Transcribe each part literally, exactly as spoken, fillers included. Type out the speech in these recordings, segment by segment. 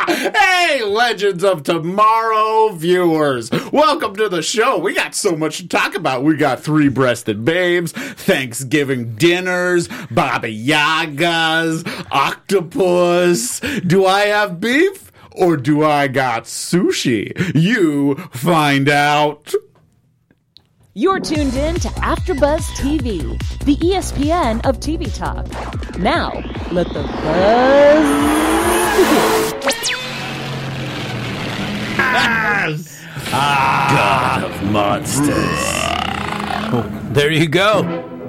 Hey, Legends of Tomorrow viewers. Welcome to the show. We got so much to talk about. We got three-breasted babes, Thanksgiving dinners, Baba Yagas, octopus. Do I have beef or do I got sushi? You find out. You're tuned in to AfterBuzz T V, the E S P N of T V talk. Now, let the buzz begin. Yes! Ah, God of monsters. Oh, there you go.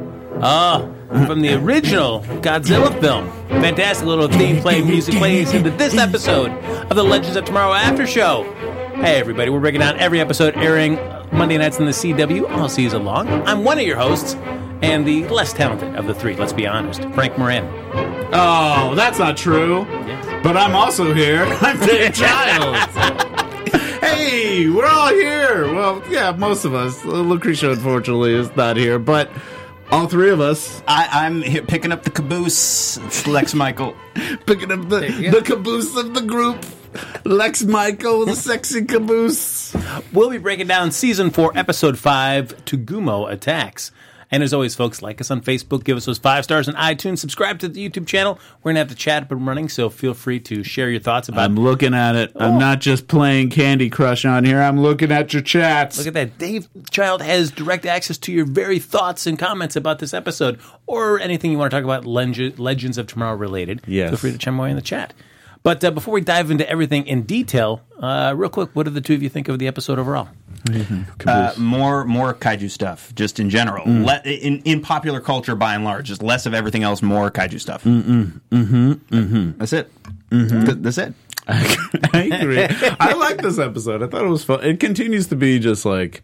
Ah, from the original Godzilla film. Fantastic little theme playing music plays into this episode of the Legends of Tomorrow After Show. Hey, everybody, we're breaking down every episode airing Monday nights in the C W all season long. I'm one of your hosts, and the less talented of the three, let's be honest, Frank Moran. Oh, that's not true. Yes. But I'm also here. I'm Dave Childs. Hey, we're all here. Well, yeah, most of us. Lucretia, unfortunately, is not here, but all three of us. I, I'm here picking up the caboose. It's Lex Michael. Picking up the, the caboose of the group. Lex Michael, the sexy caboose. We'll be breaking down Season four, Episode five, Tugumo Attacks. And as always, folks, like us on Facebook, give us those five stars on iTunes, subscribe to the YouTube channel. We're going to have the chat up and running, so feel free to share your thoughts about it. I'm looking at it. Oh. I'm not just playing Candy Crush on here. I'm looking at your chats. Look at that. Dave Child has direct access to your very thoughts and comments about this episode or anything you want to talk about Leg- Legends of Tomorrow related. Yes. Feel free to chime away in the chat. But uh, before we dive into everything in detail, uh, real quick, what do the two of you think of the episode overall? Mm-hmm. Uh, more more kaiju stuff, just in general. Mm. Le- in, in popular culture, by and large, just less of everything else, more kaiju stuff. Mm-mm. Mm-hmm. Mm-hmm. That's it. Mm-hmm. Th- that's it. I agree. I like this episode. I thought it was fun. It continues to be just like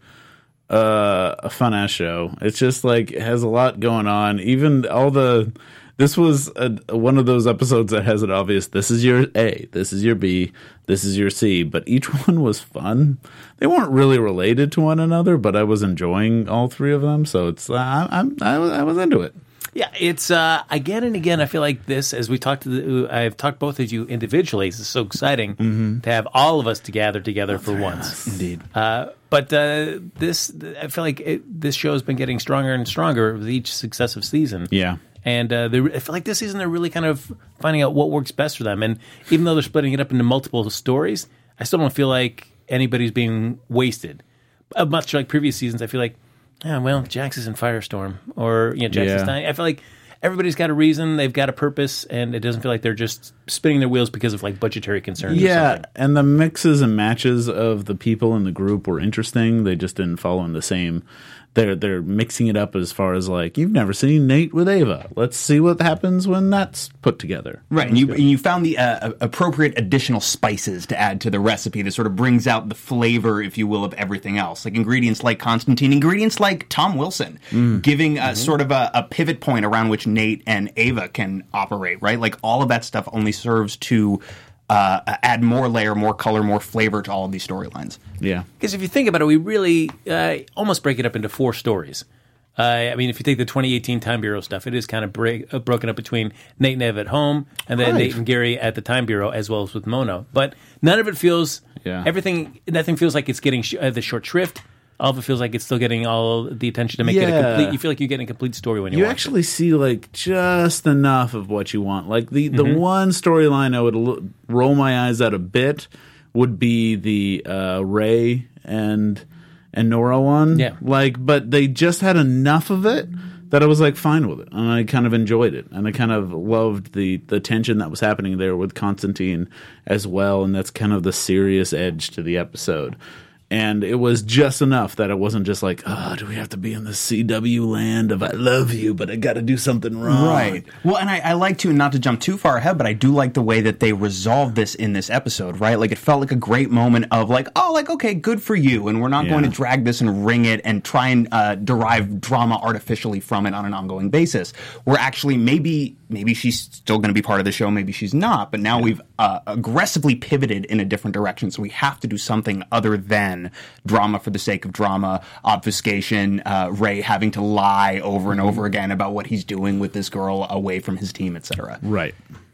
uh, a fun-ass show. It's just like it has a lot going on. Even all the... This was a, one of those episodes that has an obvious, this is your A, this is your B, this is your C, but each one was fun. They weren't really related to one another, but I was enjoying all three of them, so it's uh, I'm, I, I was into it. Yeah, it's uh, again and again, I feel like this, as we talked to the, I've talked both of you individually, it's so exciting mm-hmm. to have all of us to gather together for once. Indeed. Uh, but uh, this, I feel like it, this show has been getting stronger and stronger with each successive season. Yeah. And uh, I feel like this season they're really kind of finding out what works best for them. And even though they're splitting it up into multiple stories, I still don't feel like anybody's being wasted. Uh, much like previous seasons, I feel like, oh, well, Jax is in Firestorm. Or, you know, Jax yeah. is dying. I feel like everybody's got a reason, they've got a purpose, and it doesn't feel like they're just spinning their wheels because of, like, budgetary concerns yeah, or something. And the mixes and matches of the people in the group were interesting. They just didn't follow in the same... They're they're mixing it up as far as like, you've never seen Nate with Ava. Let's see what happens when that's put together. Right, and you and you found the uh, appropriate additional spices to add to the recipe that sort of brings out the flavor, if you will, of everything else. Like ingredients like Constantine, ingredients like Tom Wilson, mm. giving uh, mm-hmm. sort of a, a pivot point around which Nate and Ava can operate, right? Like all of that stuff only serves to... Uh, add more layer, more color, more flavor to all of these storylines. Yeah. Because if you think about it, we really uh, almost break it up into four stories. Uh, I mean, if you take the twenty eighteen Time Bureau stuff, it is kind of break, uh, broken up between Nate and Ev at home, and then right. Nate and Gary at the Time Bureau, as well as with Mono. But none of it feels, yeah. everything, nothing feels like it's getting sh- uh, the short shrift. All of it feels like it's still getting all the attention to make yeah. it a complete. You feel like you're getting a complete story when you, you watch actually it. see like just enough of what you want. Like the, the mm-hmm. one storyline I would l- roll my eyes at a bit would be the uh, Ray and and Nora one. Yeah, like, but they just had enough of it that I was like fine with it, and I kind of enjoyed it, and I kind of loved the the tension that was happening there with Constantine as well, and that's kind of the serious edge to the episode. And it was just enough that it wasn't just like, oh, do we have to be in the C W land of I love you, but I got to do something wrong. Right. Well, and I, I like to, not to jump too far ahead, but I do like the way that they resolved this in this episode, right? Like, it felt like a great moment of like, oh, like, okay, good for you. And we're not yeah. going to drag this and wring it and try and uh, derive drama artificially from it on an ongoing basis. We're actually maybe... Maybe she's still going to be part of the show, maybe she's not, but now yeah. we've uh, aggressively pivoted in a different direction, so we have to do something other than drama for the sake of drama, obfuscation, uh, Ray having to lie over and over again about what he's doing with this girl away from his team, et cetera. Right.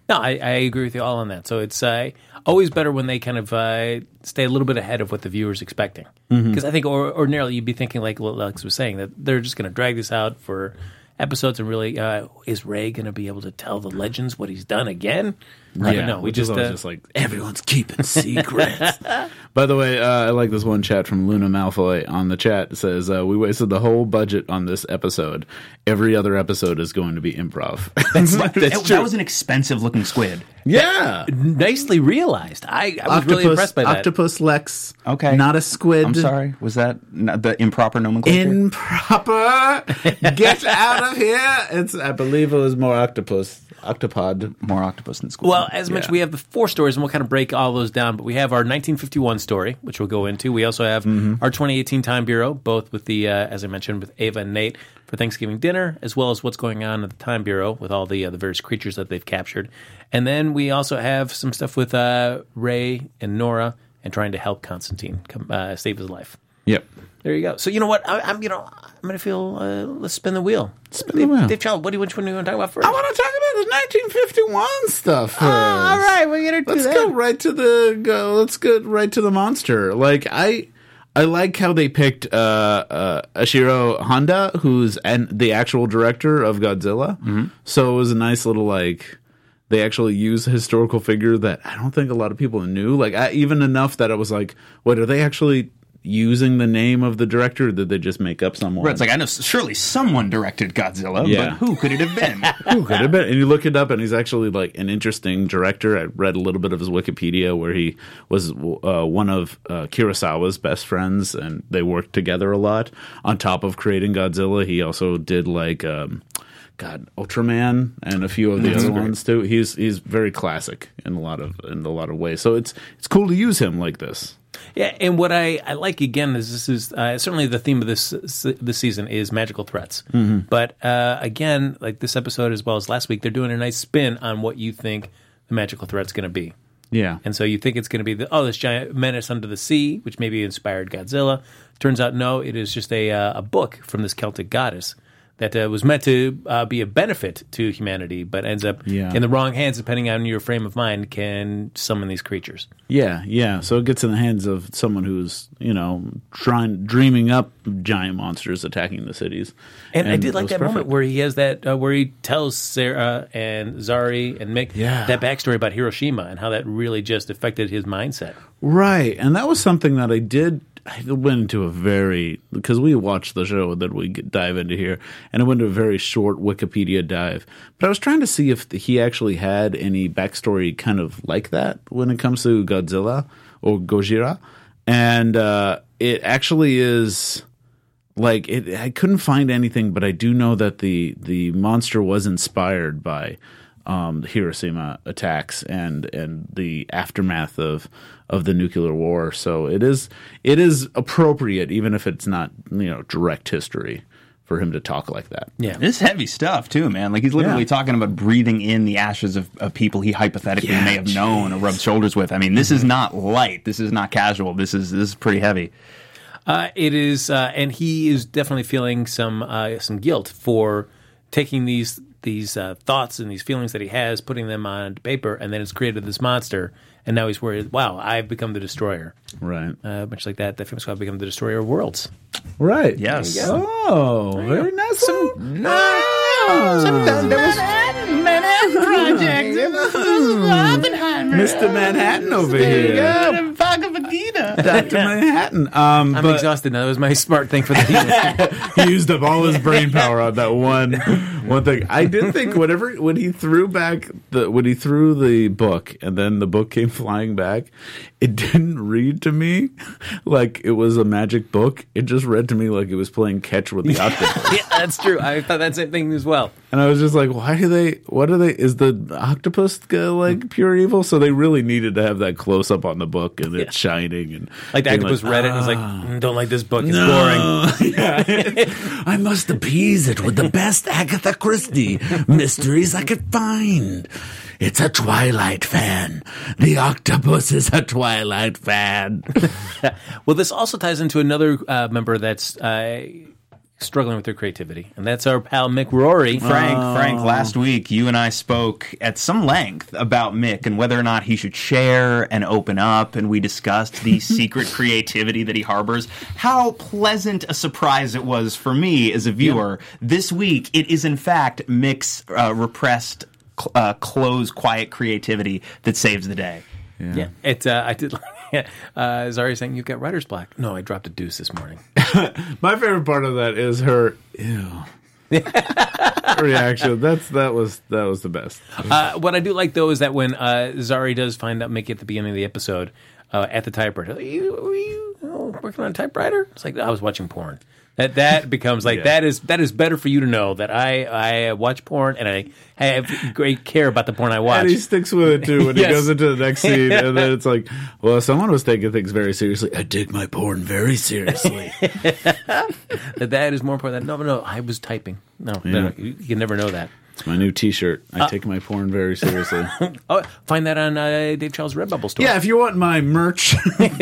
No, I, I agree with you all on that. So it's uh, always better when they kind of uh, stay a little bit ahead of what the viewer's expecting. Because mm-hmm. I think or, ordinarily you'd be thinking, like what Alex was saying, that they're just going to drag this out for episodes and really, uh, is Ray going to be able to tell the legends what he's done again? Right. Yeah, no, we Which just, is always uh, just like, everyone's keeping secrets. By the way, uh, I like this one chat from Luna Malfoy on the chat. It says, uh, we wasted the whole budget on this episode. Every other episode is going to be improv. That's, that's that was an expensive looking squid. Yeah. Nicely realized. I, I was Octopus, really impressed by that. Octopus Lex. Okay. Not a squid. I'm sorry. Was that not the improper nomenclature? Improper. Get out of here. It's. I believe it was more octopus. Octopod. More octopus than squid. Well, as Yeah. mentioned, we have the four stories, and we'll kind of break all those down. But we have our nineteen fifty-one story, which we'll go into. We also have Mm-hmm. our twenty eighteen Time Bureau, both with the, uh, as I mentioned, with Ava and Nate for Thanksgiving dinner, as well as what's going on at the Time Bureau with all the uh, the various creatures that they've captured. And then we also have some stuff with uh, Ray and Nora and trying to help Constantine come, uh, save his life. Yep. There you go. So you know what? I, I'm you know I'm going to feel. Uh, let's spin the wheel. Spin the wheel. Dave Child, what do you, which one do you want to talk about first? I want to talk about the nineteen fifty-one stuff first. Oh, all right, we're gonna do Let's that. go right to the go. Let's go right to the monster. Like I, I like how they picked uh, uh, Ashiro Honda, who's an, the actual director of Godzilla. Mm-hmm. So it was a nice little like. They actually use a historical figure that I don't think a lot of people knew. Like I, even enough that I was like, "What are they actually using the name of the director? Or did they just make up someone?" Right, it's like I know surely someone directed Godzilla, Yeah. but who could it have been? Who could have been? And you look it up, and he's actually like an interesting director. I read a little bit of his Wikipedia, where he was uh, one of uh, Kurosawa's best friends, and they worked together a lot. On top of creating Godzilla, he also did like. Um, God, Ultraman and a few of the That's other great. ones too. He's he's very classic in a lot of in a lot of ways. So it's it's cool to use him like this. Yeah, and what I, I like again is this is uh, certainly the theme of this this season is magical threats. Mm-hmm. But uh, again, like this episode as well as last week, they're doing a nice spin on what you think the magical threat's going to be. Yeah, And so you think it's going to be the oh this giant menace under the sea, which maybe inspired Godzilla. Turns out no, it is just a uh, a book from this Celtic goddess that uh, was meant to uh, be a benefit to humanity, but ends up Yeah. in the wrong hands, depending on your frame of mind, can summon these creatures. yeah, yeah. So it gets in the hands of someone who's you know trying dreaming up giant monsters attacking the cities. And, I it did like was that perfect. moment where he has that, uh, where he tells Sarah and Zari and Mick Yeah. that backstory about Hiroshima and how that really just affected his mindset. Right, and that was something that I did. I went into a very because we watched the show that we get- dive into here, and I went into a very short Wikipedia dive. But I was trying to see if he actually had any backstory kind of like that when it comes to Godzilla or Gojira, and uh, it actually is like it. I couldn't find anything, but I do know that the the monster was inspired by. Um, the Hiroshima attacks and and the aftermath of of the nuclear war. So it is it is appropriate, even if it's not you know direct history, for him to talk like that. Yeah. It's heavy stuff too, man. Like he's literally Yeah. talking about breathing in the ashes of, of people he hypothetically Yeah, may have known or rubbed shoulders with. I mean, this is not light. This is not casual. This is this is pretty heavy. Uh, it is, uh, and he is definitely feeling some uh, some guilt for taking these these uh, thoughts and these feelings that he has, putting them on paper, and then it's created this monster. And now he's worried. Wow, I've become the destroyer. Right. Uh, much like that, that famous guy become the destroyer of worlds. Right. Yes. There you go. Oh, very nice. Some- Mister Manhattan over here. Doctor Manhattan. Um, I'm but exhausted now. That was my smart thing for the evening. he used up all his brain power on that one one thing. I did think whenever when he threw back the when he threw the book and then the book came flying back, it didn't read to me like it was a magic book. It just read to me like it was playing catch with the octopus. Yeah, that's true. I thought that same thing as well. And I was just like, why do they, what are they, is the octopus uh, like pure evil? So they really needed to have that close up on the book and it's shining. And Like the being octopus read it and was like, "Ah." "Mm, don't like this book. It's boring. Yeah. I must appease it with the best Agatha Christie mysteries I could find. It's a Twilight fan. The octopus is a Twilight fan. Well, this also ties into another uh, member that's uh, struggling with their creativity. And that's our pal Mick Rory. Frank, Frank, last week you and I spoke at some length about Mick and whether or not he should share and open up, and we discussed the secret creativity that he harbors. How pleasant a surprise it was for me as a viewer. Yeah. This week, it is in fact Mick's uh, repressed, uh, closed, quiet creativity that saves the day. Yeah, yeah. It, uh, I did. Uh, Zari saying you've got writer's block. No, I dropped a deuce this morning. My favorite part of that is her ew reaction. That's that was that was the best. Uh, what I do like though is that when uh, Zari does find out Mickey at the beginning of the episode uh, at the typewriter, are you, are you oh, working on a typewriter? It's like I was watching porn. That that becomes like yeah. that is that is better for you to know that I I watch porn and I have great care about the porn I watch. And he sticks with it too when yes. he goes into the next scene, and then it's like, well, someone was taking things very seriously. I take my porn very seriously. that that is more important. Than, no, no, I was typing. No, yeah. no, you, you can never know that. It's my new T-shirt. I uh, take my porn very seriously. Oh, find that on uh, Dave Charles' Redbubble store. Yeah, if you want my merch.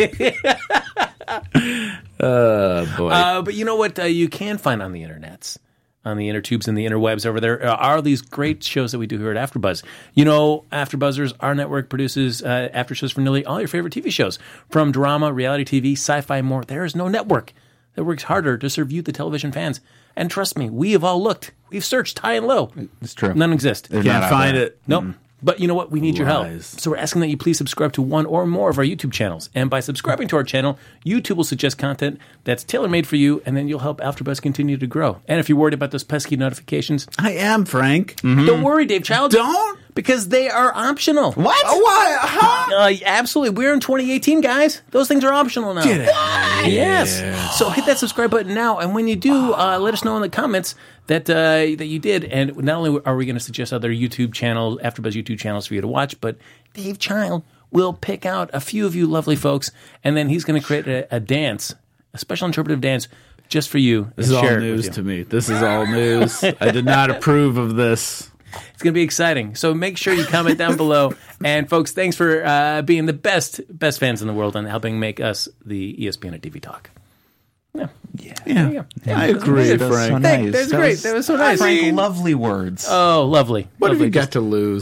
uh, boy. Uh, but you know what uh, you can find on the internets, on the intertubes and the interwebs over there, uh, are these great shows that we do here at AfterBuzz. You know, AfterBuzzers, our network produces uh, after shows for nearly all your favorite T V shows. From drama, reality T V, sci-fi, and more. There is no network that works harder to serve you, the television fans. And trust me, we have all looked. We've searched high and low. It's true. None exist. Can't find there. it. Nope. Mm. But you know what? We need Lies. your help. So we're asking that you please subscribe to one or more of our YouTube channels. And by subscribing to our channel, YouTube will suggest content that's tailor-made for you, and then you'll help AfterBuzz continue to grow. And if you're worried about those pesky notifications... I am, Frank. Mm-hmm. Don't worry, Dave Child. Don't? Because they are optional. What? Oh, why? Huh? Uh, absolutely. We're in twenty eighteen, guys. Those things are optional now. Get it. What? Yes. Yeah. So hit that subscribe button now. And when you do, uh, let us know in the comments that uh, that you did. And not only are we going to suggest other YouTube channels, AfterBuzz YouTube channels for you to watch, but Dave Child will pick out a few of you lovely folks, and then he's going to create a, a dance, a special interpretive dance just for you. This is all news to me. This is all news. I did not approve of this. It's going to be exciting. So make sure you comment down below. And folks, thanks for uh, being the best best fans in the world and helping make us the E S P N at T V Talk. Yeah. Yeah. yeah. yeah. I agree, Frank. Frank. So nice. That's that great. Was, that was so nice. Frank, lovely words. Oh, lovely. What lovely. have you got to lose?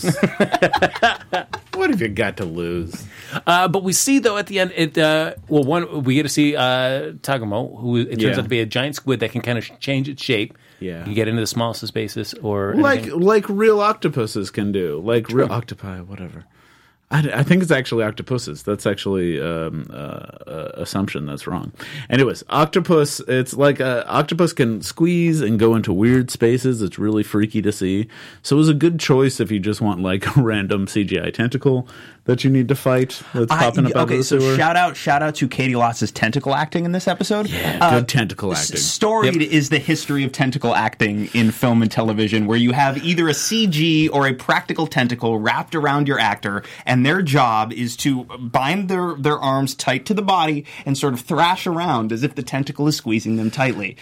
What have you got to lose? Uh, but we see, though, at the end, it uh, well, one, we get to see uh, Tagumo, who it turns yeah. out to be a giant squid that can kind of change its shape. Yeah. You can get into the smallest of spaces, or like anything. like real octopuses can do, like True. real octopi, whatever. I, I think it's actually octopuses. That's actually um, uh, uh, assumption that's wrong. Anyways, octopus. It's like a octopus can squeeze and go into weird spaces. It's really freaky to see. So it was a good choice if you just want like a random C G I tentacle that you need to fight that's I, popping up out okay, of the so sewer. shout out, shout out to Katie Lotz's tentacle acting in this episode. Yeah, uh, good tentacle acting. S- storied Yep. is the history of tentacle acting in film and television, where you have either a C G or a practical tentacle wrapped around your actor, and their job is to bind their, their arms tight to the body and sort of thrash around as if the tentacle is squeezing them tightly.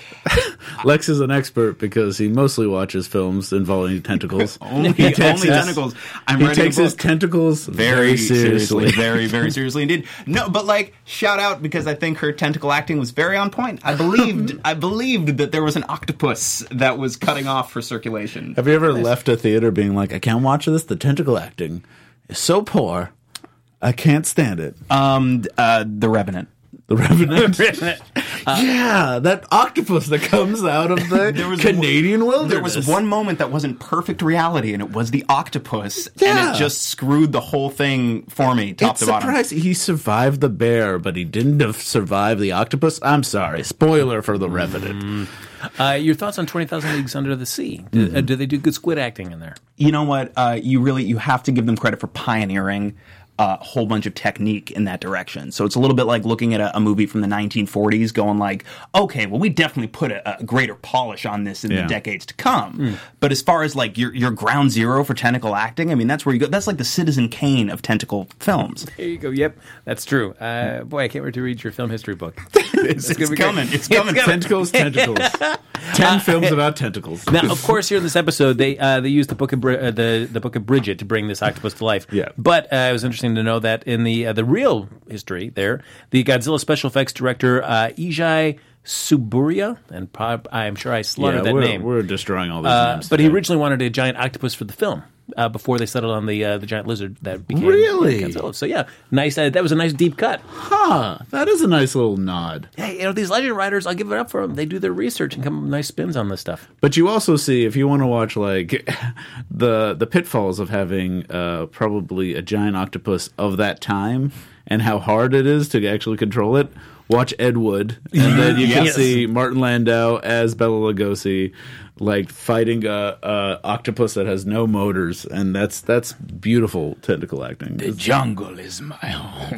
Lex is an expert because he mostly watches films involving tentacles. only He takes only his- tentacles. I'm He writing a takes his book. tentacles very very seriously. very, very seriously indeed. No, but like, shout out, because I think her tentacle acting was very on point. I believed, I believed that there was an octopus that was cutting off for circulation. Have you ever left a theater being like, I can't watch this? The tentacle acting is so poor. I can't stand it. Um, uh, The Revenant. The Revenant. uh, yeah, that octopus that comes out of the There was Canadian one, wilderness. There was one moment that wasn't perfect reality, and it was the octopus, Yeah. and it just screwed the whole thing for me, top It's to bottom. surprising. He survived the bear, but he didn't have survived the octopus. I'm sorry. Spoiler for The Revenant. Uh, your thoughts on twenty thousand Leagues Under the Sea? Do, Mm-hmm. uh, do they do good squid acting in there? You know what? Uh, you really you have to give them credit for pioneering a whole bunch of technique in that direction. So it's a little bit like looking at a, a movie from the nineteen forties going like, okay, well, we definitely put a, a greater polish on this in Yeah. the decades to come. But as far as like your, your ground zero for tentacle acting, I mean, that's where you go. That's like the Citizen Kane of tentacle films. There you go. Yep, that's true. Uh, boy, I can't wait to read your film history book. It's, it's gonna be coming. great. It's coming. Tentacles, tentacles. Ten films about tentacles. Now, of course, here in this episode, they uh, they used the book of Bri- uh, the the book of Bridget to bring this octopus to life. Yeah. But uh, it was interesting to know that in the uh, the real history, there, the Godzilla special effects director uh, Eiji Suburia, and prob- I'm sure I slaughtered yeah, that we're, name. We're destroying all these Uh, names. but he today. originally wanted a giant octopus for the film uh, before they settled on the uh, the giant lizard that became Really? Godzilla. So yeah, nice. Uh, that was a nice deep cut. Huh, that is a nice little nod. Hey, you know these legend writers, I'll give it up for them. They do their research and come up with nice spins on this stuff. But you also see, if you want to watch like the the pitfalls of having uh, probably a giant octopus of that time and how hard it is to actually control it, watch Ed Wood, and then you can Yes. see Martin Landau as Bela Lugosi, like fighting a, a octopus that has no motors, and that's that's beautiful technical acting. jungle is my home.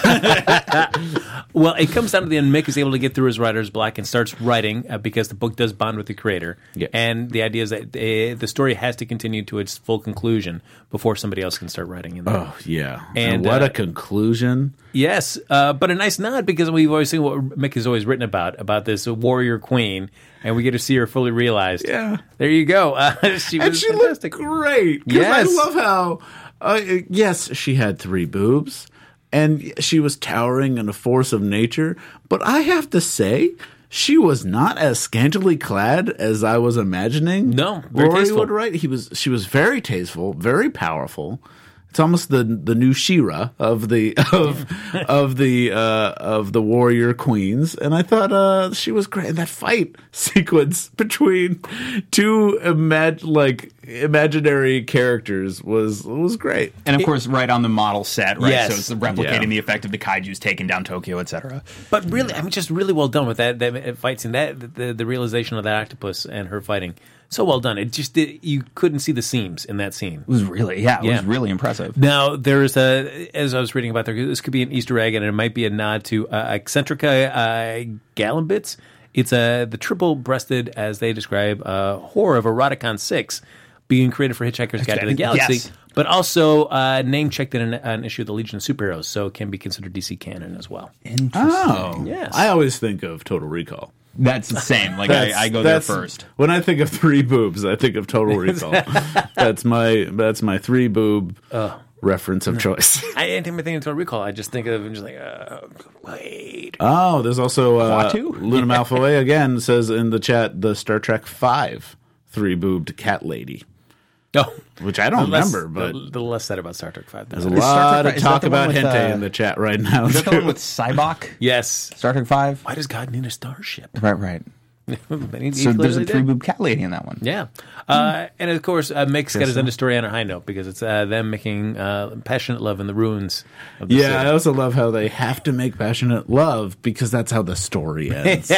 Well, it comes down to the end. Mick is able to get through his writer's block and starts writing uh, because the book does bond with the creator. Yes. And the idea is that uh, the story has to continue to its full conclusion before somebody else can start writing in there. Oh yeah, And, and what uh, a conclusion! Yes, uh, but a nice nod because we've always seen what Mick has always written about, about this warrior queen, and we get to see her fully realized. Yeah. There you go. Uh, she And was she fantastic. looked great. 'Cause Yes. I love how, uh, yes, she had three boobs, and she was towering in a force of nature. But I have to say, she was not as scantily clad as I was imagining. No, very Rory tasteful. would write. He was. She was very tasteful, very powerful. It's almost the the new She-Ra of the of of the uh, of the warrior queens, and I thought uh, she was great. And that fight sequence between two imag- like imaginary characters was was great. And of course, right on the model set, right? Yes. So it's replicating Yeah. the effect of the kaiju's taking down Tokyo, et cetera. But really, I mean, just really well done with that, that fight scene. That the, the realization of that octopus and her fighting, so well done. It just it, you couldn't see the seams in that scene. It was really, yeah, it Yeah. was really impressive. Now, there's a, as I was reading about there, this could be an Easter egg, and it might be a nod to uh, Eccentrica uh, Galambits. It's uh, the triple-breasted, as they describe, uh, horror of Eroticon six, being created for Hitchhiker's Guide to the Galaxy, Yes. but also uh, name-checked in an, an issue of the Legion of Superheroes, so it can be considered D C canon as well. Interesting. Oh, Yes. I always think of Total Recall. That's the same. Like, That's- I, I go there that's- first. When I think of three boobs, I think of Total Recall. that's my that's my three boob reference of choice. I didn't think anything until recall. I just think of it just like, uh, wait. Oh, there's also uh, Klaatu? Luna Malfoy again says in the chat the Star Trek five three boobed cat lady, Oh, which I don't the less- remember, but the, the less said about Star Trek five. there's a better. Is Star lot Trek- of is that talk the one about with, hentai uh, in the chat right now. Is that the one too. with Cybok? Yes. Star Trek five? Why does God need a starship? Right, right. But he- he So there's a clearly did. three boob cat lady in that one. Yeah. Uh, and of course, uh, Mick's got his so. end of story on a high note because it's uh, them making uh, passionate love in the ruins of the Yeah, I city. also love how they have to make passionate love because that's how the story ends.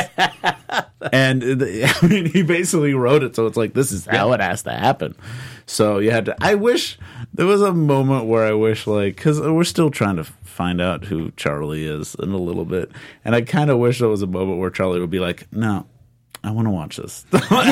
And uh, I mean, he basically wrote it, so it's like this is how it has to happen. So you had to. I wish there was a moment where I wish, like, because we're still trying to find out who Charlie is in a little bit, and I kind of wish there was a moment where Charlie would be like, "No, I want to watch this,"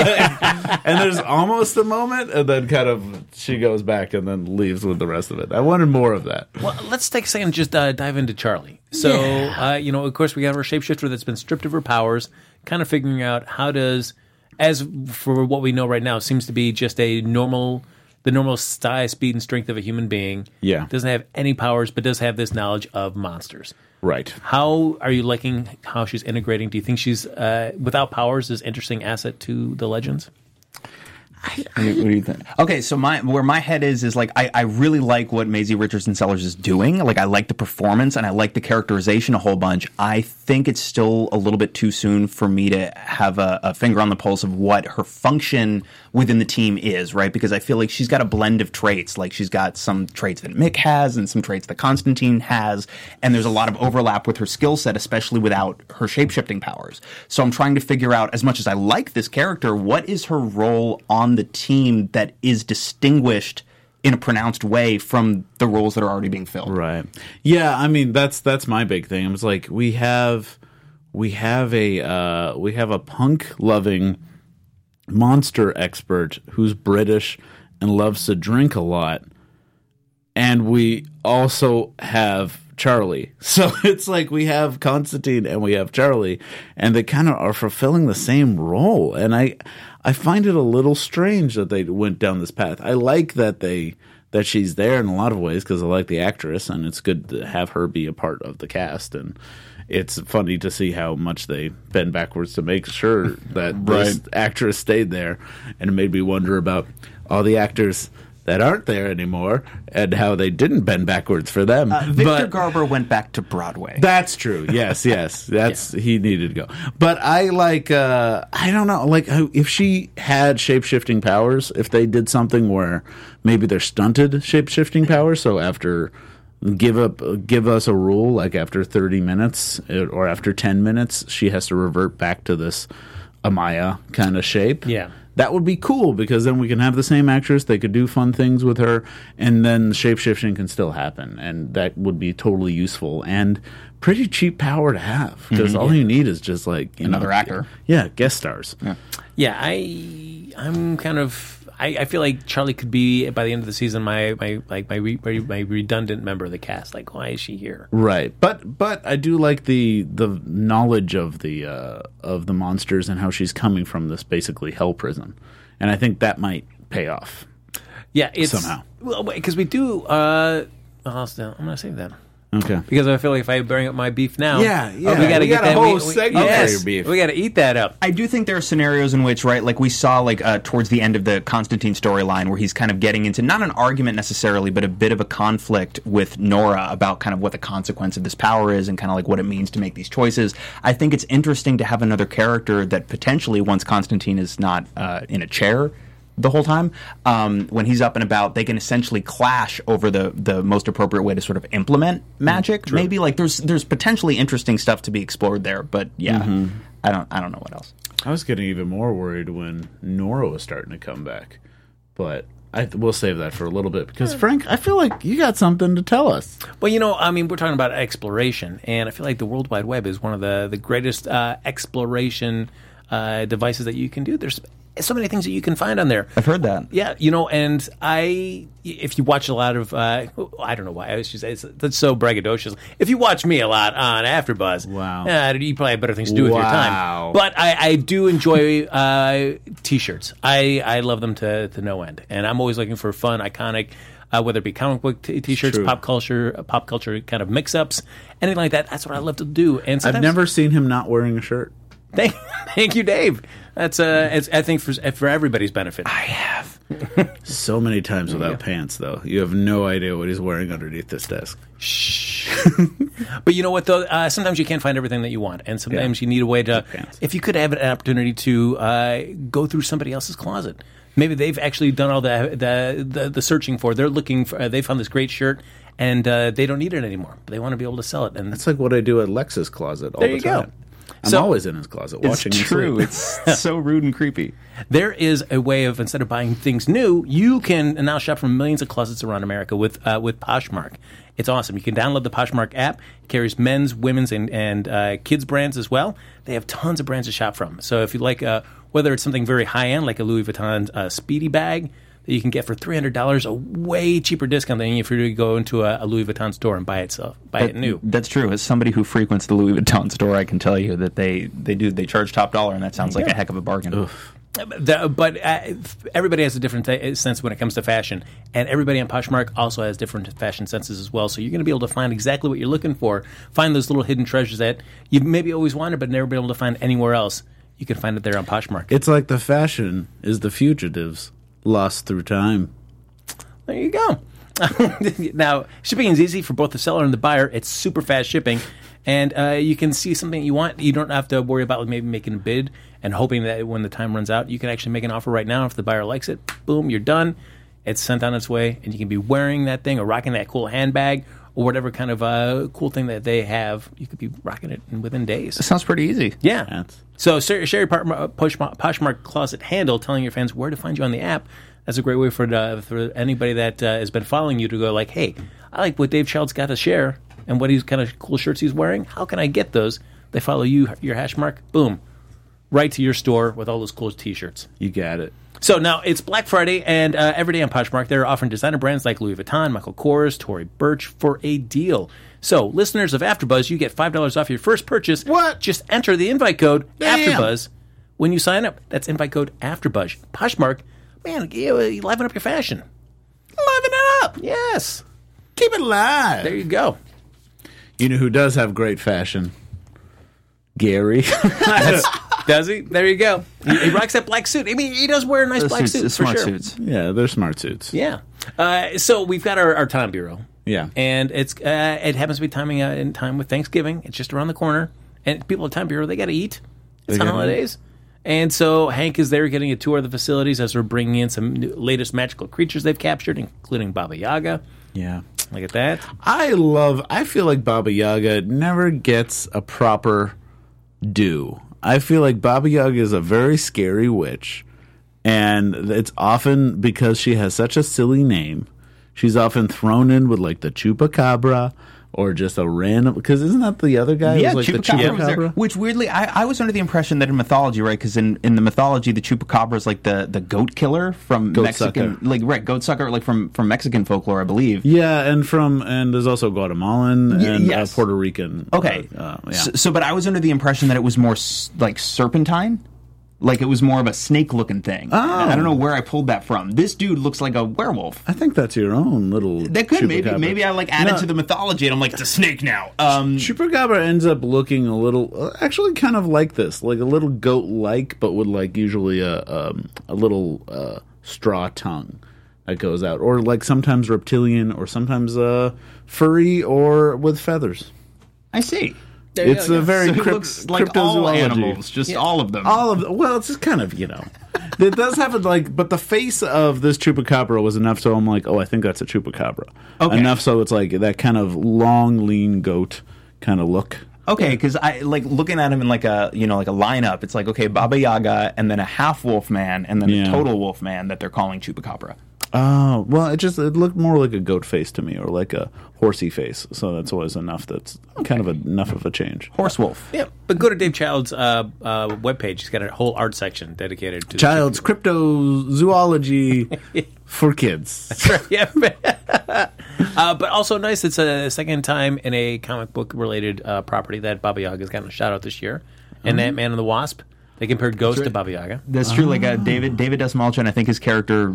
and there's almost a moment, and then kind of she goes back and then leaves with the rest of it. I wanted more of that. Well, let's take a second and just uh, dive into Charlie. So, uh, you know, of course, we got our shapeshifter that's been stripped of her powers, kind of figuring out how does, as for what we know right now, seems to be just a normal, the normal size, speed, and strength of a human being. Yeah. Doesn't have any powers, but does have this knowledge of monsters. Right. How are you liking how she's integrating? Do you think she's, uh, without powers, is interesting asset to the Legends? What do you, what do you think? Okay, so my where my head is is like I, I really like what Maisie Richardson Sellers is doing. Like I like the performance and I like the characterization a whole bunch. I think it's still a little bit too soon for me to have a, a finger on the pulse of what her function within the team is, right? Because I feel like she's got a blend of traits. Like she's got some traits that Mick has and some traits that Constantine has, and there's a lot of overlap with her skill set, especially without her shape-shifting powers. So I'm trying to figure out, as much as I like this character, what is her role on the team that is distinguished in a pronounced way from the roles that are already being filled. Right. Yeah, I mean that's that's my big thing. It's like we have we have a uh, we have a punk loving monster expert who's British and loves to drink a lot, and we also have Charlie. So it's like we have Constantine and we have Charlie, and they kind of are fulfilling the same role. And I I find it a little strange that they went down this path. I like that they that she's there in a lot of ways because I like the actress, and it's good to have her be a part of the cast. And it's funny to see how much they bend backwards to make sure that Right. this actress stayed there, and it made me wonder about all the actors that aren't there anymore and how they didn't bend backwards for them. Uh, Victor But- Garber went back to Broadway. That's true. Yes, yes. That's he needed to go. But I like uh I don't know, like how- if she had shape-shifting powers, if they did something where maybe they're stunted shape-shifting powers, so after give up give us a rule like after thirty minutes or after ten minutes she has to revert back to this Amaya kind of shape. Yeah. That would be cool because then we can have the same actress. They could do fun things with her, and then shape-shifting can still happen, and that would be totally useful and pretty cheap power to have because all you need is just like you Another know, actor. Yeah, guest stars. Yeah. Yeah, I I'm kind of I, I feel like Charlie could be by the end of the season my my like my re, my, my redundant member of the cast. Like, why is she here? Right, but but I do like the the knowledge of the uh, of the monsters and how she's coming from this basically hell prison, and I think that might pay off. Yeah, it's Somehow. well because we do. Uh, I'll still, I'm gonna save that. Okay. Because I feel like if I bring up my beef now, Yeah, yeah. we got to We get got a that whole we- segment yes, for your beef. We got to eat that up. I do think there are scenarios in which, right, like we saw, like uh, towards the end of the Constantine storyline, where he's kind of getting into not an argument necessarily, but a bit of a conflict with Nora about kind of what the consequence of this power is and kind of like what it means to make these choices. I think it's interesting to have another character that potentially, once Constantine is not uh, in a chair the whole time, um, when he's up and about, they can essentially clash over the the most appropriate way to sort of implement magic. Maybe like there's there's potentially interesting stuff to be explored there, but yeah, I don't I don't know what else. I was getting even more worried when Nora was starting to come back, but I we'll save that for a little bit because Frank, I feel like you got something to tell us. Well, you know, I mean, we're talking about exploration, and I feel like the World Wide Web is one of the the greatest uh, exploration uh, devices that you can do. There's so many things that you can find on there. I've heard that. Yeah, you know, and I, if you watch a lot of, uh, I don't know why I was just, it's, that's so braggadocious. If you watch me a lot on AfterBuzz, Wow. uh, you probably have better things to do with your Wow. time. But I, I do enjoy uh, T-shirts. I, I love them to, to no end, and I'm always looking for fun, iconic, uh, whether it be comic book t- T-shirts, True. pop culture, uh, pop culture kind of mix-ups, anything like that. That's what I love to do. And I've sometimes, never seen him not wearing a shirt. Thank, thank you, Dave. That's uh, it's, I think for for everybody's benefit. I have. So many times without pants, though. You have no idea what he's wearing underneath this desk. Shh. But you know what, though? Uh, sometimes you can't find everything that you want, and sometimes Yeah. you need a way to. Pants. If you could have an opportunity to uh, go through somebody else's closet, maybe they've actually done all the the the, the searching for. They're looking for. Uh, they found this great shirt, and uh, they don't need it anymore. But they want to be able to sell it, and That's like what I do at Lex's closet all There the you go. time. I'm So- always in his closet It's watching him true. sleep. It's so rude and creepy. there is a way of, instead of buying things new, you can now shop from millions of closets around America with uh, with Poshmark. It's awesome. You can download the Poshmark app. It carries men's, women's, and, and uh, kids brands as well. They have tons of brands to shop from. So if you like, uh, whether it's something very high-end, like a Louis Vuitton uh, Speedy bag, that you can get for three hundred dollars, a way cheaper discount than if you were to go into a, a Louis Vuitton store and buy it, so, buy it new. That's true. As somebody who frequents the Louis Vuitton store, I can tell you that they, they do they charge top dollar, and that sounds like a heck of a bargain. The, but uh, everybody has a different t- sense when it comes to fashion, and everybody on Poshmark also has different fashion senses as well. So you're going to be able to find exactly what you're looking for, find those little hidden treasures that you maybe always wanted but never been able to find anywhere else. You can find it there on Poshmark. It's like the fashion is the fugitives lost through time. There you go. Now, shipping is easy for both the seller and the buyer. It's super fast shipping, and uh, you can see something you want. You don't have to worry about maybe making a bid and hoping that when the time runs out, you can actually make an offer right now. If the buyer likes it, boom, you're done. It's sent on its way, and you can be wearing that thing or rocking that cool handbag or whatever kind of uh, cool thing that they have. You could be rocking it within days. That sounds pretty easy. Yeah. That's- So Sherry Sherry Poshmark, Poshmark Closet handle telling your fans where to find you on the app. That's a great way for uh, for anybody that uh, has been following you to go like, hey, I like what Dave Child's got to share and what he's kind of cool shirts he's wearing. How can I get those? They follow you, your hash mark, boom, right to your store with all those cool T-shirts. You got it. So now it's Black Friday, and uh, every day on Poshmark, they're offering designer brands like Louis Vuitton, Michael Kors, Tory Burch for a deal. So listeners of AfterBuzz, you get five dollars off your first purchase. What? Just enter the invite code Damn. AfterBuzz when you sign up. That's invite code AfterBuzz. Poshmark, man, you, you liven up your fashion. Liven it up. up. Yes. Keep it alive. There you go. You know who does have great fashion? Gary. Does he? There you go. He, he rocks that black suit. I mean, he does wear a nice Those black suits, suit, for smart sure. suits. Yeah, they're smart suits. Yeah. Uh, so we've got our, our time bureau. Yeah. And it's uh, it happens to be timing out in time with Thanksgiving. It's just around the corner. And people at Time Bureau, they got to eat. It's They gotta holidays. And so Hank is there getting a tour of the facilities as we're bringing in some new, latest magical creatures they've captured, including Baba Yaga. Yeah. Look at that. I love, I feel like Baba Yaga never gets a proper due. I feel like Baba Yaga is a very scary witch, and it's often because she has such a silly name. She's often thrown in with like the Chupacabra or just a random, because isn't that the other guy? Yeah, who's like Chupacabra, the was there. Which weirdly, I, I was under the impression that in mythology, right? Because in, in the mythology, the Chupacabra is like the, the goat killer from Goat Mexican, sucker. like right, goat sucker, like from, from Mexican folklore, I believe. Yeah, and from, and there's also Guatemalan Y- and yes. uh, Puerto Rican. Okay, Uh, uh, yeah. so, so but I was under the impression that it was more s- like serpentine, like it was more of a snake-looking thing. Oh. I don't know where I pulled that from. This dude looks like a werewolf. I think that's your own little. That could maybe Chupacabra. maybe I like added No. to the mythology, and I'm like, it's a snake now. Um, Chupacabra ends up looking a little, uh, actually, kind of like this, like a little goat-like, but with like usually a um, a little uh, straw tongue that goes out, or like sometimes reptilian, or sometimes uh, furry, or with feathers. I see. There you It's go, a yeah. very So it crypt- looks like all cryptozoology. animals, just all of them. All of the, well, it's just kind of, you know, it does have it like, but the face of this Chupacabra was enough so I'm like, oh, I think that's a Chupacabra. Okay. Enough so it's like that kind of long, lean goat kind of look. Okay, because I like looking at him in like a you know like a lineup. It's like okay, Baba Yaga, and then a half wolf man, and then Yeah. a total wolf man that they're calling Chupacabra. Oh, well, it just it looked more like a goat face to me, or like a horsey face. So that's always enough. That's kind of a, enough of a change. Horse wolf. Yeah, but go to Dave Child's uh, uh, webpage. He's got a whole art section dedicated to Child's cryptozoology for kids. yeah. uh, but also nice. It's a second time in a comic book related uh, property that Baba Yaga has gotten a shout out this year. And Ant Man and the Wasp, they compared Ghost to Baba Yaga. That's true. Like uh, David David Desmalchin, I think his character.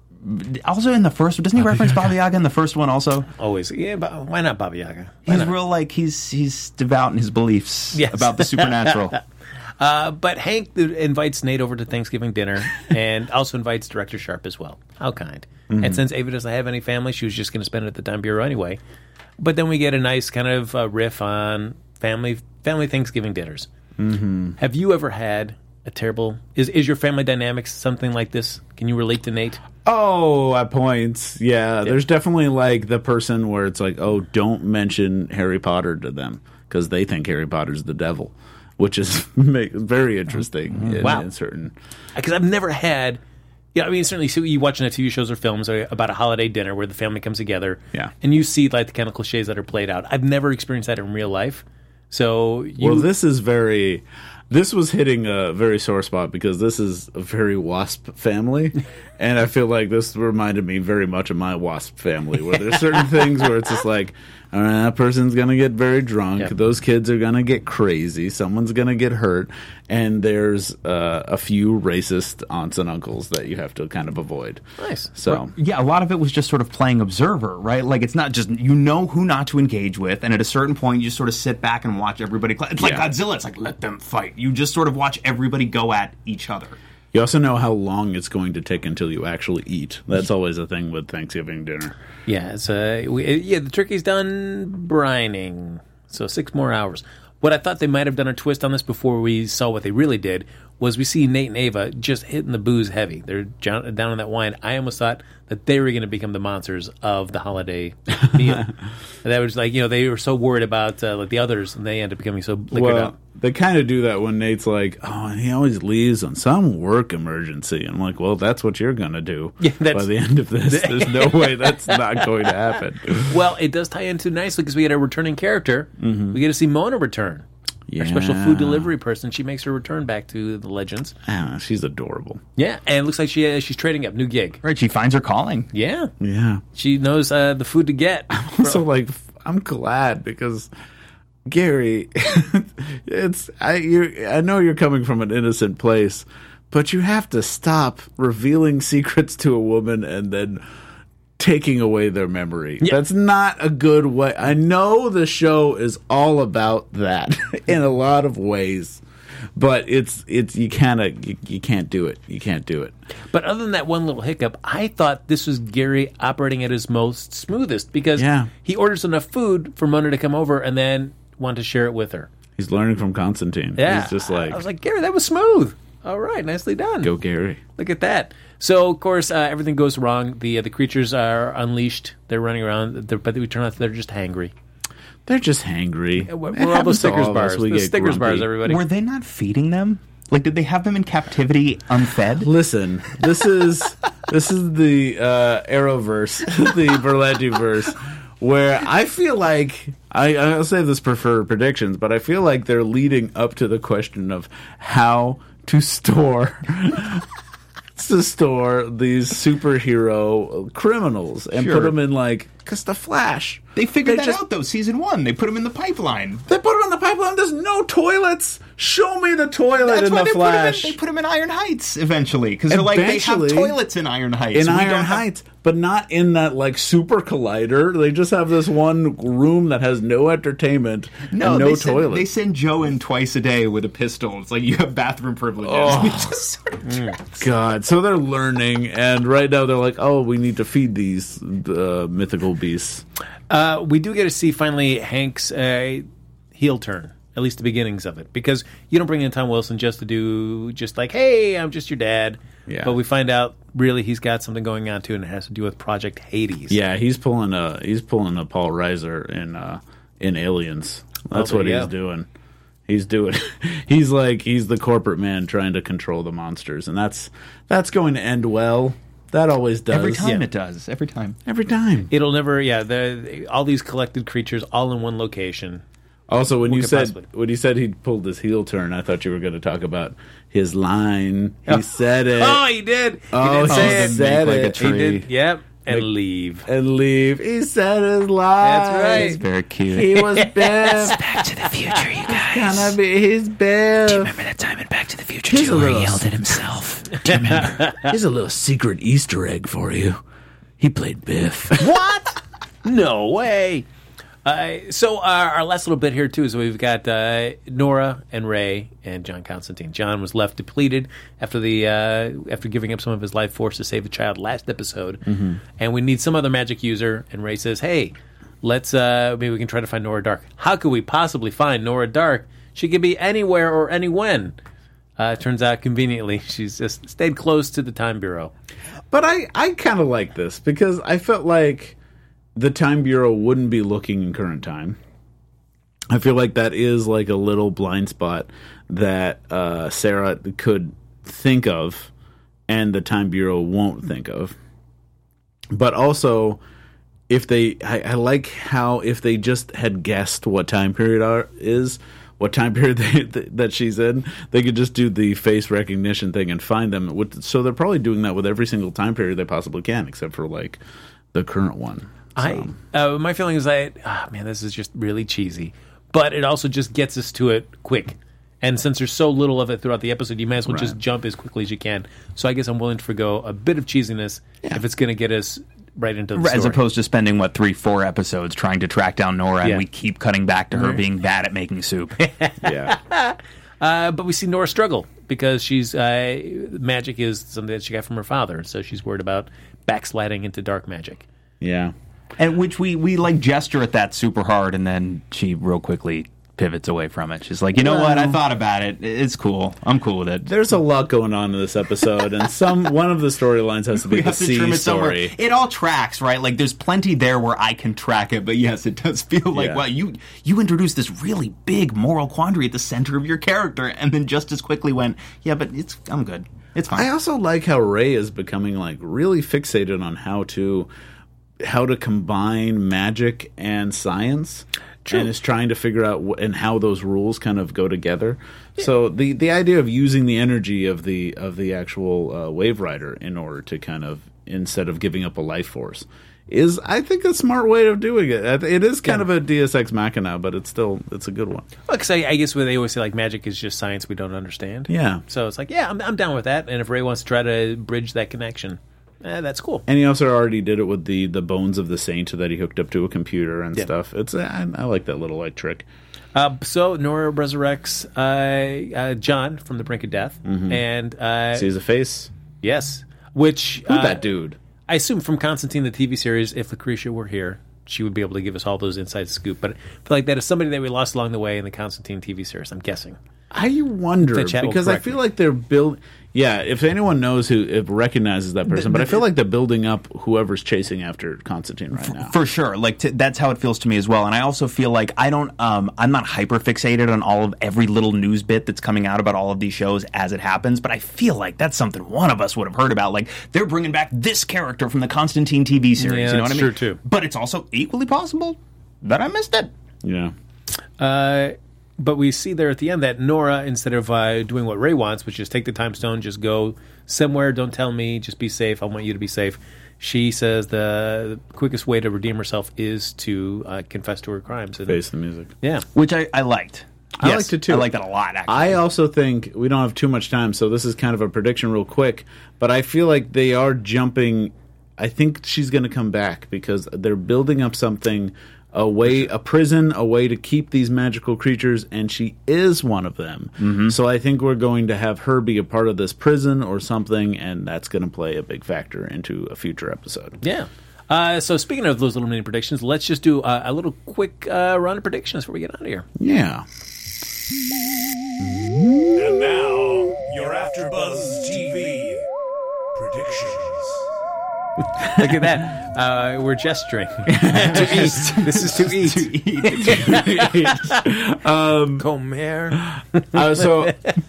Also in the first, doesn't he reference Baba Yaga in the first one? Also, Always, yeah. But why not Baba Yaga? Why he's not? real like he's he's devout in his beliefs Yes. about the supernatural. Uh, but Hank invites Nate over to Thanksgiving dinner and also invites Director Sharp as well. How kind. And since Ava doesn't have any family, she was just going to spend it at the Time Bureau anyway. But then we get a nice kind of uh, riff on family family Thanksgiving dinners. Mm-hmm. Have you ever had a terrible... Is, is your family dynamics something like this? Can you relate to Nate? Oh, at points, yeah. There's definitely like the person where it's like, oh, don't mention Harry Potter to them because they think Harry Potter's the devil, which is ma- very interesting in, Wow. in certain. Because I've never had... Yeah, I mean, certainly so you watching T V shows or films about a holiday dinner where the family comes together, Yeah. and you see like the kind of cliches that are played out. I've never experienced that in real life. So you, Well, this is very. This was hitting a very sore spot because this is a very WASP family, and I feel like this reminded me very much of my WASP family, where there's certain things where it's just like, all right, that person's gonna get very drunk, Yep. those kids are gonna get crazy, someone's gonna get hurt, and there's uh, a few racist aunts and uncles that you have to kind of avoid. Nice. So Yeah, a lot of it was just sort of playing observer, right? Like it's not just you know who not to engage with, and at a certain point you just sort of sit back and watch everybody. Cl- it's like Yeah. Godzilla. It's like let them fight. You just sort of watch everybody go at each other. you also know how long it's going to take until you actually eat. That's always a thing with Thanksgiving dinner. yeah, it's uh, we, yeah, the turkey's done brining, so six more hours. What I thought they might have done a twist on this before we saw what they really did was we see Nate and Ava just hitting the booze heavy. They're down, down in that wine. I almost thought that they were going to become the monsters of the holiday meal. And that was like, you know, they were so worried about uh, like the others, and they end up becoming so liquored Well, up. they kind of do that when Nate's like, oh, and he always leaves on some work emergency. I'm like, well, that's what you're going to do Yeah, that's- by the end of this. There's no way that's not going to happen. Well, it does tie into nicely because we get a returning character. We get to see Mona return. Our special Yeah. food delivery person. She makes her return back to the Legends. Ah, she's adorable. Yeah, and it looks like she uh, she's trading up. New gig. Right? She finds her calling. Yeah. Yeah. She knows uh, the food to get. So, like, I'm glad because Gary, it's I you I know you're coming from an innocent place, but you have to stop revealing secrets to a woman and then taking away their memory. Yeah. That's not a good way. I know the show is all about that in a lot of ways, but it's it's you kind of you, you can't do it. You can't do it. But other than that one little hiccup, I thought this was Gary operating at his most smoothest because Yeah. he orders enough food for Mona to come over and then want to share it with her. He's learning from Constantine. Yeah, He's just like, I was like, Gary, that was smooth. All right, nicely done. go Gary. Look at that. So, of course, uh, everything goes wrong. The uh, the creatures are unleashed. They're running around, they're, but we turn out they're just hangry. They're just hangry. We're, It we're all the happens to Snickers all of us. bars. We The get Snickers bars, grumpy. everybody. Were they not feeding them? Like, did they have them in captivity unfed? Listen, this is this is the uh, Arrowverse, the Berlanti verse, where I feel like I, I'll save this for for predictions, but I feel like they're leading up to the question of how to store to store these superhero criminals and Sure. put them in like because the Flash. They figured They that just- out, though, season one. They put them in the pipeline. They put them in the pipeline. There's no toilets. Show me the toilet That's in why the they Flash. put, him in, they put him in Iron Heights eventually, because they're like, they have Eventually, toilets in Iron Heights. in We Iron don't have- Heights, but not in that like super collider. They just have this one room that has no entertainment No, and no they send, toilet. they send Joe in twice a day with a pistol. It's like, you have bathroom privileges. Oh. We just sort of God, so they're learning, and right now they're like, oh, we need to feed these uh, mythical beasts. Uh, we do get to see finally Hank's uh, heel turn, at least the beginnings of it, because you don't bring in Tom Wilson just to do just like, hey, I'm just your dad. Yeah. But we find out really he's got something going on too, and it has to do with Project Hades. Yeah, he's pulling a he's pulling a Paul Reiser in uh, in Aliens. That's Oh, what there you he's go. doing. He's doing. He's like he's the corporate man trying to control the monsters, and that's that's going to end well. That always does. every time Yeah. it does. Every time. Every time. It'll never, yeah, the, all these collected creatures all in one location. Also, when you could said possibly- when you said he pulled his heel turn, I thought you were going to talk about his line. He Oh. said it. Oh, he did. He Oh, did he say it. said Make like it. a He tree. did, yep, and Like- leave. and leave. He said his line. That's right. It's very cute. He was Biff. Back to the Future, you guys. Gonna be his Biff. Remember that time in Back to the Future Here's too, a where he little- yelled at himself? Do you remember? Here's a little secret Easter egg for you. He played Biff. What? No way. Uh, so our, our last little bit here too is we've got uh, Nora and Ray and John Constantine. John was left depleted after the uh, after giving up some of his life force to save the child last episode, and we need some other magic user. And Ray says, "Hey, let's uh, maybe we can try to find Nora Dark. How could we possibly find Nora Dark? She could be anywhere or any when." Uh, it turns out, conveniently, she's just stayed close to the Time Bureau. But I, I kind of like this because I felt like the Time Bureau wouldn't be looking in current time. I feel like that is like a little blind spot that uh, Sarah could think of and the Time Bureau won't think of. But also, if they, I, I like how if they just had guessed what time period are, is, what time period they, th- that she's in, they could just do the face recognition thing and find them. With, so they're probably doing that with every single time period they possibly can, except for like the current one. I uh, my feeling is that ah, man, this is just really cheesy, but it also just gets us to it quick. And since there's so little of it throughout the episode, you might as well just Right. jump as quickly as you can. So I guess I'm willing to forgo a bit of cheesiness if it's going to get us right into the As story. opposed to spending, what, three, four episodes trying to track down Nora, Yeah. and we keep cutting back to her being bad at making soup. Yeah. Uh, but we see Nora struggle because she's uh, magic is something that she got from her father, so she's worried about backsliding into dark magic. Yeah. And which we, we like gesture at that super hard, and then she real quickly pivots away from it. She's like, you know what? I thought about it. It's cool. I'm cool with it. There's a lot going on in this episode, and some one of the storylines has to be We the have to trim C it somewhere. story. It all tracks, right? Like, there's plenty there where I can track it, but yes, it does feel like, Yeah. wow, you you introduced this really big moral quandary at the center of your character, and then just as quickly went, yeah, but it's I'm good. It's fine. I also like how Ray is becoming like really fixated on how to how to combine magic and science. True. And is trying to figure out wh- and how those rules kind of go together. So the, the idea of using the energy of the of the actual uh, Wave Rider in order to kind of instead of giving up a life force is, I think, a smart way of doing it. I th- It is kind of a Deus Ex Machina, but it's still it's a good one. Because I, I guess what they always say, like, magic is just science we don't understand. Yeah. So it's like, yeah, I'm, I'm down with that. And if Ray wants to try to bridge that connection, eh, that's cool. And he also already did it with the, the bones of the saint that he hooked up to a computer and Yeah. stuff. It's I, I like that little like trick. Uh, so Nora resurrects uh, uh, John from the brink of death, and uh, Sees a face. yes, which Who's uh, that dude? I assume from Constantine, the T V series, if Lucretia were here, she would be able to give us all those inside scoop. But I feel like that is somebody that we lost along the way in the Constantine T V series, I'm guessing. I wonder The chat will because I correct feel me. like they're build. Yeah, if anyone knows who if recognizes that person, but I feel like they're building up whoever's chasing after Constantine right now. For sure, like t- that's how it feels to me as well. And I also feel like I don't, um, I'm not hyper fixated on all of every little news bit that's coming out about all of these shows as it happens. But I feel like that's something one of us would have heard about. Like they're bringing back this character from the Constantine T V series. Yeah, you know what that's I mean? true, too. But it's also equally possible that I missed it. Yeah. Uh, but we see there at the end that Nora, instead of uh, doing what Ray wants, which is take the time stone, just go somewhere, don't tell me, just be safe, I want you to be safe, she says the quickest way to redeem herself is to uh, confess to her crimes. And, Face the music. yeah. Which I, I liked. I Yes, liked it too. I like that a lot, actually. I also think we don't have too much time, so this is kind of a prediction real quick, but I feel like they are jumping. I think she's going to come back because they're building up something, a way, a prison, a way to keep these magical creatures, and she is one of them. Mm-hmm. So I think we're going to have her be a part of this prison or something, and that's going to play a big factor into a future episode. Yeah. Uh, so speaking of those little mini predictions, let's just do uh, a little quick uh, round of predictions before we get out of here. Yeah. And now, your AfterBuzz T V predictions. Look at that. Uh, we're gesturing. to eat. This is to eat. um, Come here. uh, so,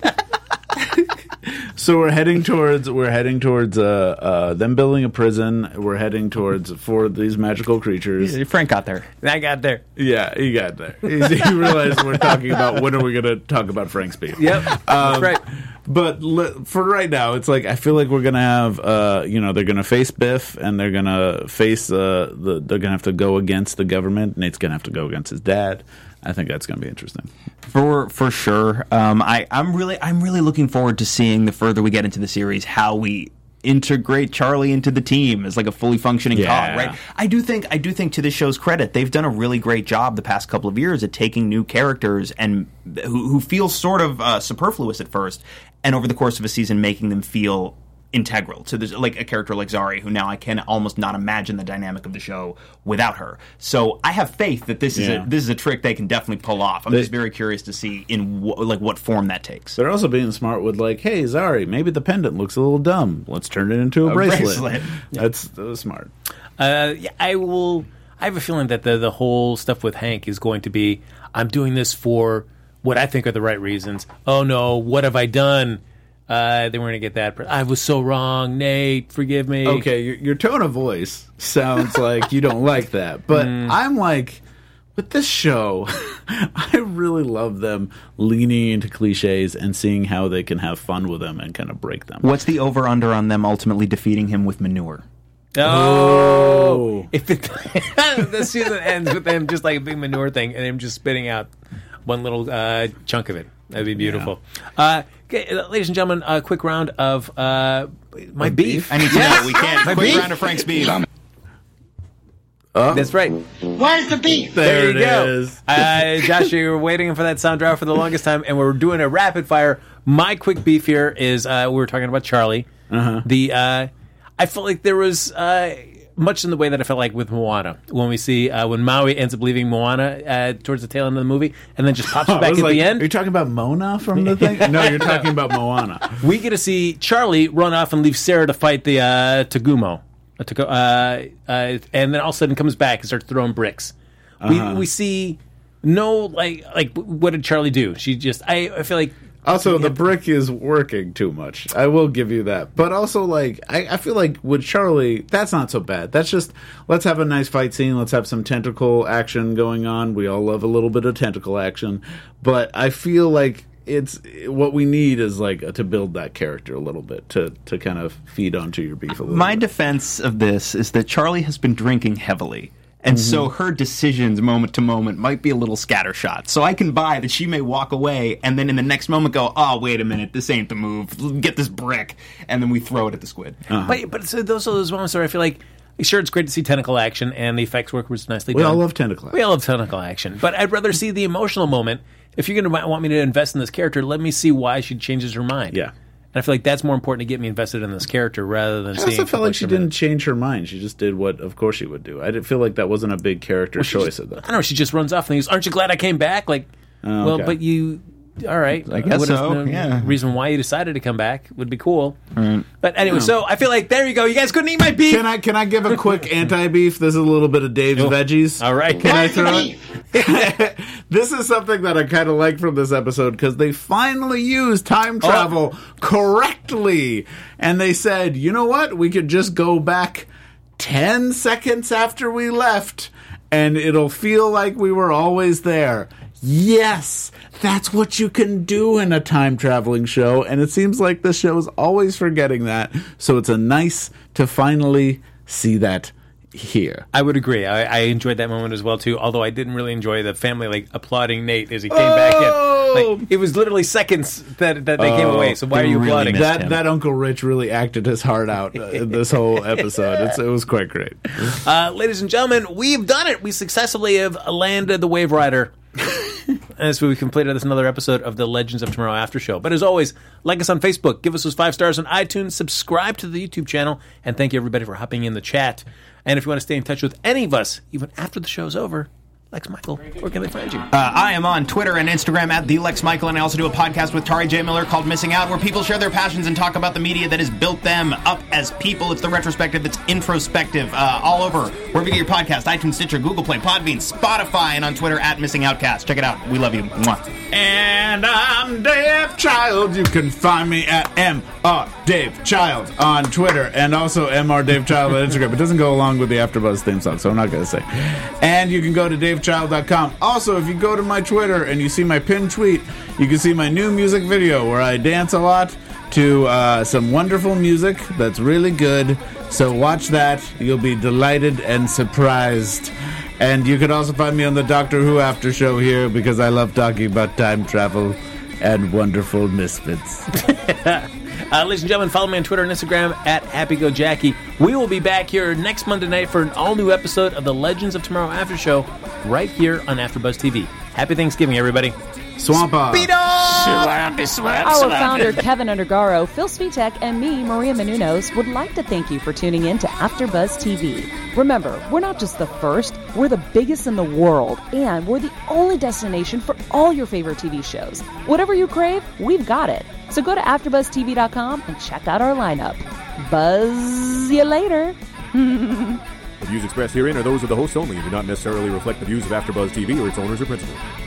so we're heading towards we're heading towards uh, uh, them building a prison. We're heading towards for these magical creatures. Frank got there. I got there. Yeah, he got there. You realize we're talking about when are we going to talk about Frank's beef? Yep. That's right. But li- for right now, it's like I feel like we're gonna have, uh, you know, they're gonna face Biff, and they're gonna face uh, the. They're gonna have to go against the government. Nate's gonna have to go against his dad. I think that's gonna be interesting. For for sure. Um, I I'm really I'm really looking forward to seeing the further we get into the series how we integrate Charlie into the team as like a fully functioning Yeah. cog, right? I do think I do think to this show's credit, they've done a really great job the past couple of years at taking new characters and who, who feel sort of uh, superfluous at first, and over the course of a season making them feel integral to this, like a character like Zari, who now I can almost not imagine the dynamic of the show without her. So I have faith that this is Yeah. a, this is a trick they can definitely pull off. I'm They- just very curious to see in wh- like what form that takes. They're also being smart with like, hey, Zari, maybe the pendant looks a little dumb. Let's turn it into a, A bracelet. bracelet. That's, that was smart. Uh, yeah, I will. I have a feeling that the the whole stuff with Hank is going to be, I'm doing this for what I think are the right reasons. Oh no, what have I done? Uh, they weren't going to get that. I was so wrong, Nate. Forgive me. Okay, your, your tone of voice sounds like you don't like that, but I'm like, with this show, I really love them leaning into cliches and seeing how they can have fun with them and kind of break them. What's the over under on them ultimately defeating him with manure? Oh, if it, the season ends with them just like a big manure thing and him just spitting out one little uh, chunk of it, that'd be beautiful. Uh, okay, uh, ladies and gentlemen, a quick round of uh, my beef. I need to know. We can't. My Quick beef? round of Frank's beef. That's right. Where's the beef? There, There you it go. is. Uh, Josh, you were waiting for that sound drop for the longest time, and we're doing a rapid fire. My quick beef here is uh, we were talking about Charlie. Uh-huh. The uh, I felt like there was uh, much in the way that I felt like with Moana when we see uh, when Maui ends up leaving Moana uh, towards the tail end of the movie, and then just pops I back was at like, the Are you end. talking about Mona from the thing? No, you're talking about Moana. We get to see Charlie run off and leave Sarah to fight the uh, Tagumo. Uh, to go, uh, uh, and then all of a sudden comes back and starts throwing bricks. Uh-huh. We we see no like like what did Charlie do? She just I, I feel like Also, the brick is working too much. I will give you that. But also, like, I, I feel like with Charlie, that's not so bad. That's just, let's have a nice fight scene. Let's have some tentacle action going on. We all love a little bit of tentacle action. But I feel like it's, what we need is, like, to build that character a little bit, to, to kind of feed onto your beef a little My bit. defense of this is that Charlie has been drinking heavily. And mm-hmm. so her decisions moment to moment might be a little scattershot. So I can buy that she may walk away and then in the next moment go, oh, wait a minute, this ain't the move. Get this brick. And then we throw it at the squid. Uh-huh. But, but so those are those moments where I feel like, sure, it's great to see tentacle action and the effects work was nicely we done. We all love tentacle action. We all love tentacle action. But I'd rather see the emotional moment. If you're going to want me to invest in this character, let me see why she changes her mind. Yeah. And I feel like that's more important to get me invested in this character rather than I seeing. also felt like she minutes. didn't change her mind. She just did what, of course, she would do. I didn't feel like that wasn't a big character well, choice. Just, of that. I don't know. She just runs off and goes, "Aren't you glad I came back?" Like, oh, well, okay. but you. All right, I guess so. No yeah. Reason why you decided to come back would be cool. Right. But anyway, so I feel like there you go. You guys couldn't eat my beef. Can I can I give a quick anti-beef? This is a little bit of Dave's Oh. veggies. All right. Can I throw it? This is something that I kind of like from this episode because they finally used time travel oh. correctly. And they said, you know what? We could just go back ten seconds after we left and it'll feel like we were always there. Yes, that's what you can do in a time traveling show, and it seems like the show is always forgetting that. So it's a nice to finally see that here. I would agree. I, I enjoyed that moment as well too. Although I didn't really enjoy the family like applauding Nate as he came oh! back in. Like, it was literally seconds that that they oh, came away. So why are you really applauding? That him. that Uncle Rich really acted his heart out uh, in this whole episode. It's, it was quite great. Uh, ladies and gentlemen, we've done it. We successfully have landed the Wave Rider. As we completed this another episode of the Legends of Tomorrow After Show. But as always, like us on Facebook, give us those five stars on iTunes, subscribe to the YouTube channel, and thank you everybody for hopping in the chat. And if you want to stay in touch with any of us, even after the show's over, Lex Michael, where can they find you? Uh, I am on Twitter and Instagram at the Lex Michael, and I also do a podcast with Tari J. Miller called Missing Out, where people share their passions and talk about the media that has built them up as people. It's the retrospective, it's introspective, uh, all over wherever you get your podcast, iTunes, Stitcher, Google Play, Podbean, Spotify, and on Twitter at Missing Outcast. Check it out. We love you. Mwah. And I'm Dave Child. You can find me at M R Dave Child on Twitter and also M R Dave Child on Instagram. It doesn't go along with the AfterBuzz theme song, so I'm not going to say. And you can go to dave child dot com. Also, if you go to my Twitter and you see my pinned tweet, you can see my new music video where I dance a lot to uh, some wonderful music that's really good. So watch that. You'll be delighted and surprised. And you can also find me on the Doctor Who After Show here because I love talking about time travel and wonderful misfits. uh, ladies and gentlemen, follow me on Twitter and Instagram at HappyGoJackie. We will be back here next Monday night for an all-new episode of the Legends of Tomorrow After Show right here on AfterBuzz T V. Happy Thanksgiving, everybody. Swampa. Speed up! Our founder, Kevin Undergaro, Phil Svitek, and me, Maria Menounos, would like to thank you for tuning in to AfterBuzz T V. Remember, we're not just the first, we're the biggest in the world, and we're the only destination for all your favorite T V shows. Whatever you crave, we've got it. So go to after buzz t v dot com and check out our lineup. Buzz you later. The views expressed herein are those of the hosts only and do not necessarily reflect the views of AfterBuzz T V or its owners or principals.